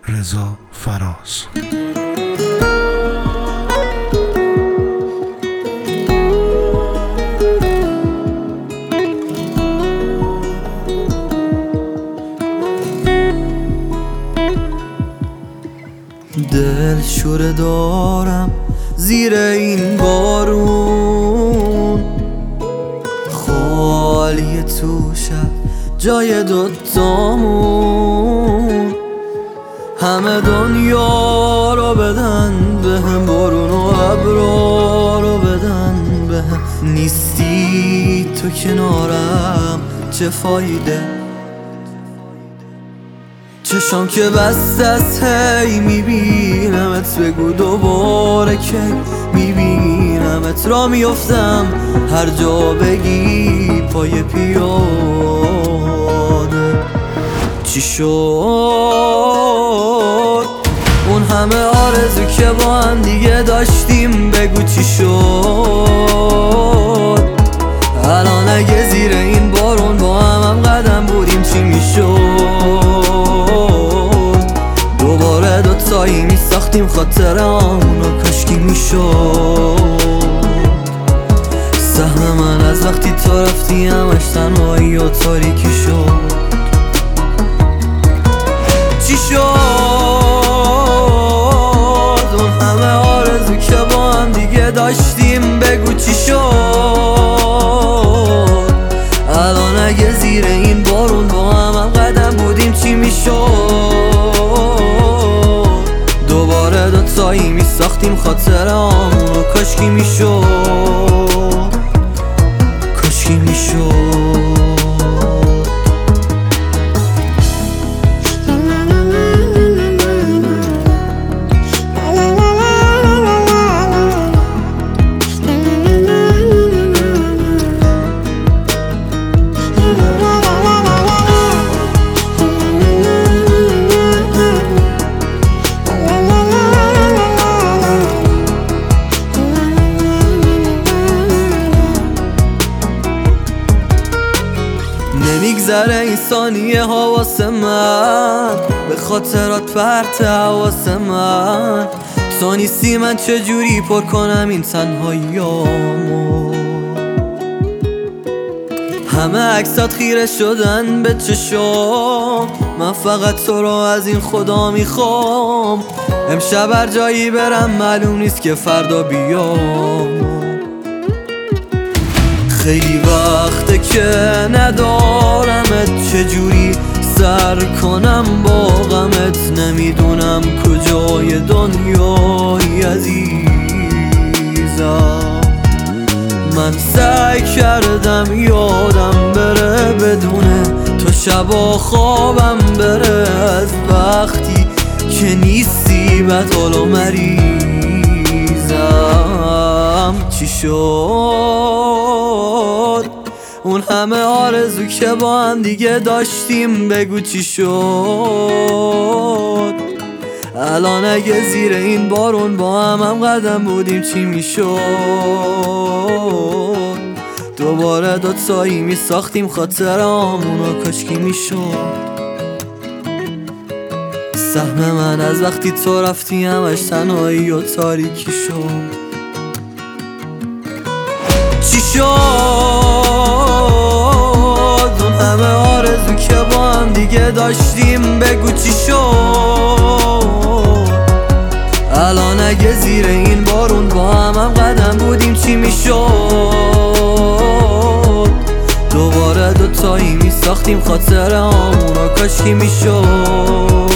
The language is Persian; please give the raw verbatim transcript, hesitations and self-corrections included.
رضا فراز. دل شوره دارم زیر این بارون، خالی توشه جای دوتامون. همه دنیا رو بدن به هم، بارون و ابرا رو بدن به هم. نیستی تو کنارم چه فایده، چشام که بست از هی میبینمت، بگو دوباره که میبینمت. را میفتم هر جا بگی پای پیاده. چی شد اون همه آرزو که با هم دیگه داشتیم، بگو چی شد الان اگه زیر این بارون با هم هم قدم بودیم چی میشد؟ دوباره دوتایی میساختیم خاطر آمونو، کاشکی میشد. سهم من از وقتی تو رفتی همش تنهایی و تاریکی شد. چی شد اون همه آرزو که با هم دیگه داشتیم، بگو چی شد الان اگه زیر این بارون با هم هم قدم بودیم چی میشد؟ دوباره دوتایی میساختیم خاطر آمونو، کاشکی میشد، کاشکی میشد. نمیگذره این ثانیه ها واسه من، به خاطرات پرت حواس من. تو نیستی من چجوری پر کنم این تنهاییامو؟ همه عکسات خیره شدن به چشام، من فقط تو رو از این خدا میخوام. امشب هر جایی برم معلوم نیست که فردا بیام. خیلی وقته که ندارمت، چجوری سر کنم با غمت؟ نمیدونم کجای دنیایی عزیزم. من سعی کردم یادم بره بدونه، تو شبا خوابم بره از وقتی که نیستی بد حال و مریضم. چی شد اون همه آرزو که با هم دیگه داشتیم، بگو چی شد الان اگه زیر این بارون با هم هم قدم بودیم چی میشد؟ دوباره دوتایی میساختیم خاطر آمونو، کاشکی میشد. سهم من از وقتی تو رفتی همش تنهایی و تاریکی شد. چی شد اون همه آرزو که با هم دیگه داشتیم، بگو چی شد الان اگه زیر این بارون با هم هم قدم بودیم چی میشد؟ دوباره دوتایی میساختیم خاطر آمونو، کاشکی میشد.